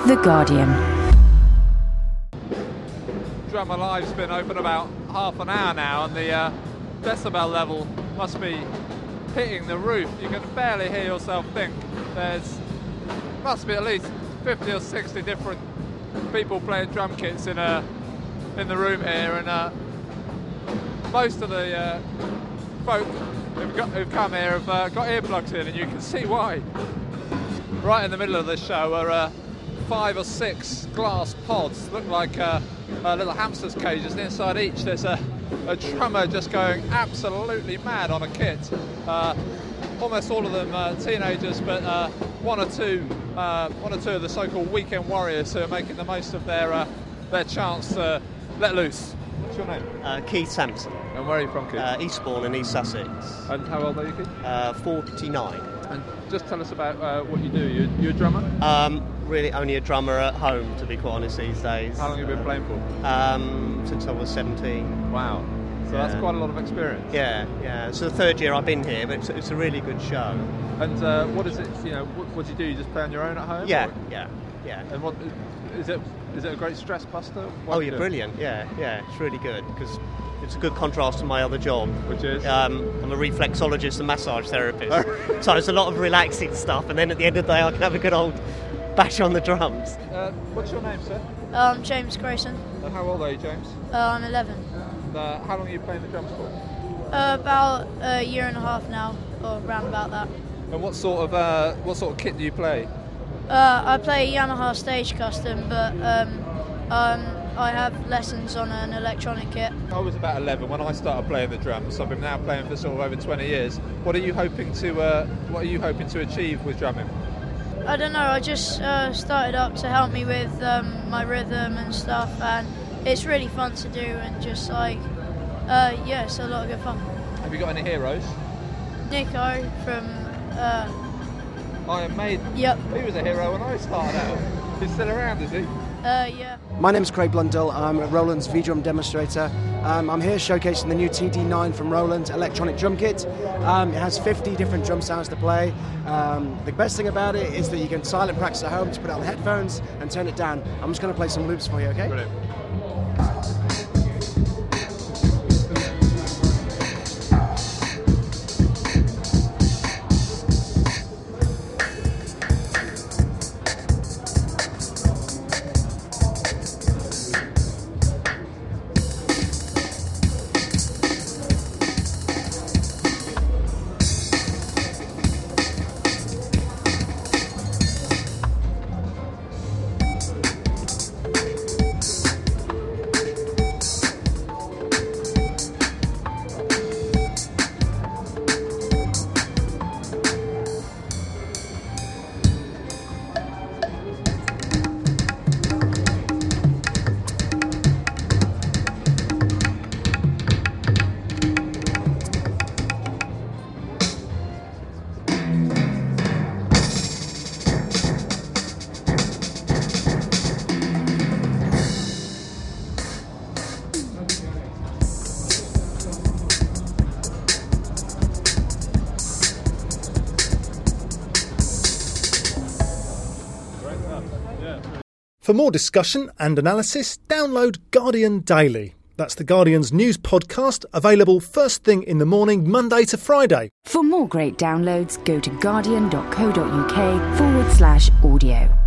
The Guardian. Drum Alive's been open about half an hour now, and the decibel level must be hitting the roof. You can barely hear yourself think. Must be at least 50 or 60 different people playing drum kits in the room here, and most of the folk who've come here have got earplugs in, and you can see why. Right in the middle of the show are 5 or 6 glass pods, look like little hamsters' cages, and inside each there's a drummer just going absolutely mad on a kit. Almost all of them teenagers, but one or two of the so-called weekend warriors who are making the most of their chance to let loose. What's your name? Keith Sampson. And where are you from, Keith? Eastbourne in East Sussex. And how old are you, Keith? 49. And just tell us about what you do. You're a drummer? Really only a drummer at home, to be quite honest, these days. How long have you been playing for? Since I was 17. Wow. So that's quite a lot of experience. Yeah. It's the third year I've been here, but it's a really good show. And what is it? What do you do? You just play on your own at home? Yeah. And what is it? Is it a great stress buster? Brilliant. Yeah. It's really good because it's a good contrast to my other job, which is I'm a reflexologist and massage therapist. So it's a lot of relaxing stuff, and then at the end of the day I can have a good old bash on the drums. What's your name, sir? James Grayson. And how old are you, James? I'm 11. How long are you playing the drums for? About a year and a half now, or around about that. And what sort of kit do you play? I play Yamaha Stage Custom, but I have lessons on an electronic kit. I was about 11 when I started playing the drums. I've been now playing for sort of over 20 years. What are you hoping to achieve with drumming? I don't know. I just started up to help me with my rhythm and stuff, and it's really fun to do, and just it's a lot of good fun. Have you got any heroes? Nico from Iron Maiden. Yep. He was a hero when I started out. He's still around, is he? Yeah. My name's Craig Blundell. I'm a Roland's V-Drum demonstrator. I'm here showcasing the new TD9 from Roland electronic drum kit. It has 50 different drum sounds to play. The best thing about it is that you can silent practice at home, just put it on the headphones and turn it down. I'm just going to play some loops for you, okay? Brilliant. For more discussion and analysis, download Guardian Daily. That's the Guardian's news podcast, available first thing in the morning, Monday to Friday. For more great downloads, go to guardian.co.uk/audio.